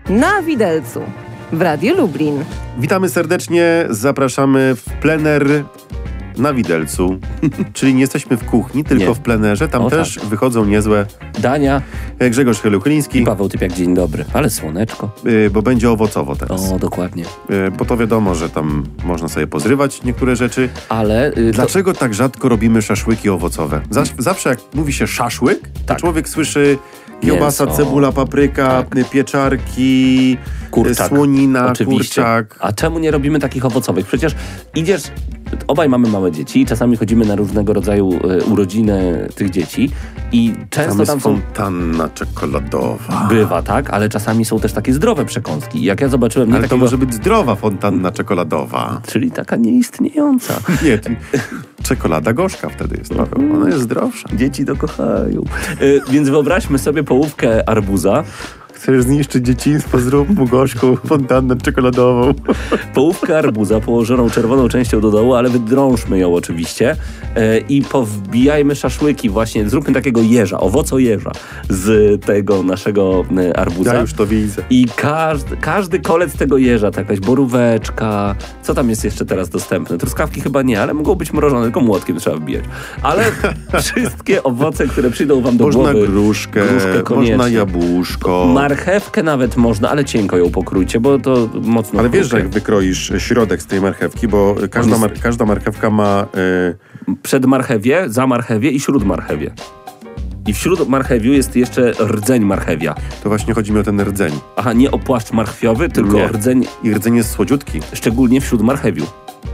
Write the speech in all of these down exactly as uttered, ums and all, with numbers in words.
Na widelcu w Radiu Lublin. Witamy serdecznie, zapraszamy w plener na widelcu, czyli nie jesteśmy w kuchni, tylko Nie. w plenerze. Tam O, też tak. wychodzą niezłe Dania Grzegorz Heluchyliński, i Paweł Typiak, dzień dobry. Ale słoneczko. y, bo będzie owocowo teraz. O, dokładnie. Y, bo to wiadomo, że tam można sobie pozrywać niektóre rzeczy. Ale... y, to- Dlaczego tak rzadko robimy szaszłyki owocowe? Zaś, zawsze jak mówi się szaszłyk, to Tak. człowiek słyszy kiełbasa, Mięso. cebula, papryka, Tak. pieczarki, Kurczak. słonina, Oczywiście. kurczak. A czemu nie robimy takich owocowych? Przecież idziesz... Obaj mamy małe dzieci i czasami chodzimy na różnego rodzaju e, urodziny tych dzieci i często Tam jest tam są... fontanna czekoladowa. Bywa, tak? Ale czasami są też takie zdrowe przekąski. I jak ja zobaczyłem... Nie Ale to takiego... może być zdrowa fontanna czekoladowa. Czyli taka nieistniejąca. Nie, to czekolada gorzka wtedy jest, Paweł. Ona jest zdrowsza. Dzieci to kochają. E, więc wyobraźmy sobie połówkę arbuza. Chcesz zniszczyć dzieciństwo, zrób mu gorzką fontannę czekoladową. Połówkę arbuza położoną czerwoną częścią do dołu, ale wydrążmy ją oczywiście e, i powbijajmy szaszłyki właśnie, zróbmy takiego jeża, owoco jeża z tego naszego e, arbuza. Ja już to widzę. I każdy, każdy kolec tego jeża, to jakaś boróweczka, co tam jest jeszcze teraz dostępne? Truskawki chyba nie, ale mogą być mrożone, tylko młotkiem trzeba wbijać. Ale wszystkie owoce, które przyjdą wam do Można głowy. gruszkę, gruszkę koniecznie. można jabłuszko. Marchewkę nawet można, ale cienko ją pokrójcie, bo to mocno Ale wiesz, że chrupie. jak wykroisz środek z tej marchewki, bo każda, mar- każda marchewka ma... y, Przed marchewie, za marchewie i śród marchewie. I wśród marchewiu jest jeszcze rdzeń marchewia. to właśnie chodzi mi o ten rdzeń. Aha, nie o płaszcz marchwiowy, tylko Nie. o rdzeń, I rdzeń jest słodziutki. szczególnie wśród marchewiu.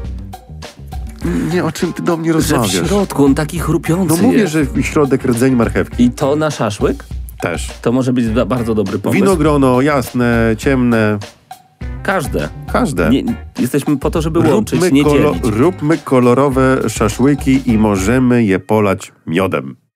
Nie, o czym ty do mnie Że w rozmawiasz? środku on taki chrupiący No mówię, jest. że środek rdzeń marchewki. I to na szaszłyk? Też. To może być da- bardzo dobry pomysł. Winogrono, jasne, ciemne, Każde. każde. Nie, jesteśmy po to, żeby łączyć, Róbmy, nie kolo- dzielić. róbmy kolorowe szaszłyki i możemy je polać miodem.